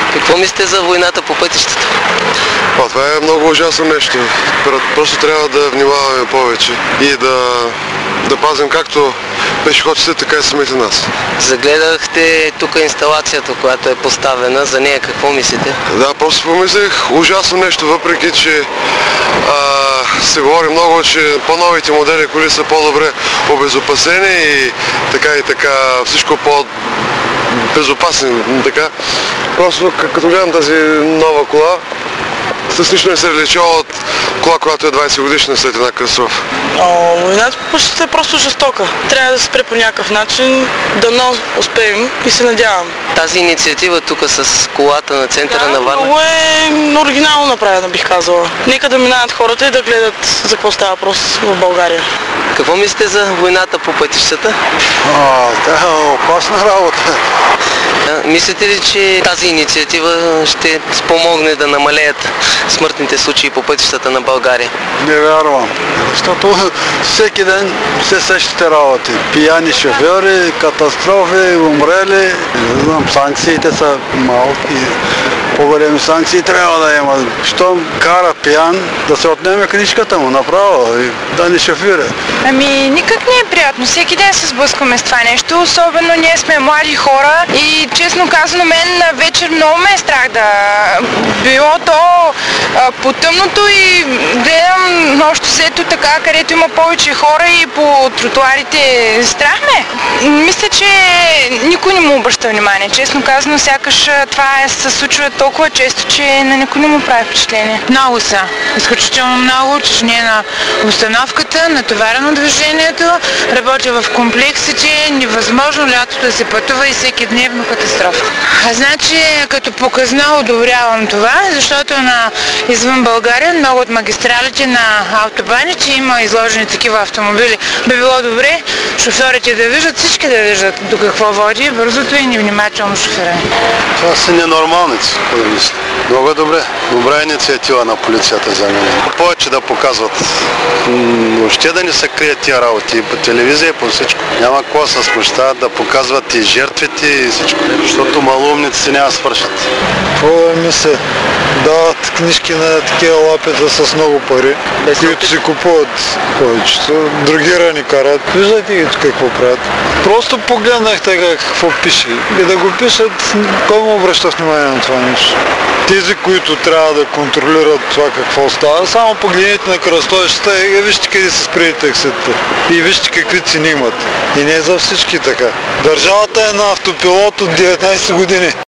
Какво мислите за войната по пътищата? Това е много ужасно нещо. Просто трябва да внимаваме повече и да пазим както пешеходците, така и самите нас. Загледахте тук инсталацията, която е поставена. За нея какво мислите? Да, просто помислих ужасно нещо, въпреки че се говори много, че по-новите модели коли са по-добре обезопасени и така всичко по-безопасни. Така. Просто като гледам тази нова кола, с нищо не се различава от кола, която е 20 годишна след една катастрофа. Войната по пътищата е просто жестока. Трябва да се спре по някакъв начин, дано успеем и се надявам. Тази инициатива тук с колата на центъра на Варна? Много е оригинално направена, бих казала. Нека да минават хората и да гледат за какво става въпрос в България. Какво мислите за войната по пътищата? Това е опасна работа. Мислите ли, че тази инициатива ще спомогне да намалеят смъртните случаи по пътищата на България? Не вярвам, защото всеки ден все същите работи. Пияни шофьори, катастрофи, умрели. Не знам, санкциите са малки. По-големи санкции трябва да има. Щом кара пиян, да се отнеме книжката му направо и да не шофира. Никак не е приятно. Всеки ден се сблъскваме с това нещо. Особено ние сме млади хора и честно казано мен вечер много ме е страх да било то по тъмното и гледам общо взето така, където има повече хора и по тротуарите. Страх ме. Мисля, че никой не му обръща внимание. Честно казано, сякаш това се случва толкова често, че на никой не му прави впечатление. Много са. Изключително много. Утежнена обстановката, натоварено движението, работя в комплексите, невъзможно лятото да се пътува и всеки дневно катастрофа. Значи, като показна одобрявам това, защото извън България много от магистралите на автобаните има изложени такива автомобили. Би било добре шофьорите да виждат, всички да виждат до какво води бързото и невнимателно шофиране. Това са ненормалници, да мисля. Много добре. Добра инициатива на полицията за мен. Повече да показват. Въобще да не се крият тия работи и по телевизия, и по всичко. Няма какво да се смущават, да показват и жертвите и всичко. Защото малоумниците няма свършат. Какво мисля? Дават книжки на такива лапета с много пари, които си купуват повечето. Другирани карат. Виждате ги какво правят. Просто погледнах така какво пише. И да го пишат, кой му обръща внимание на това нещо? Тези, които трябва да контролират това какво става, само погледнете на кръстовищата и вижте къде се спрели таксите. И вижте какви цени имат. И не за всички така. Държавата е на автопилот от 19 години.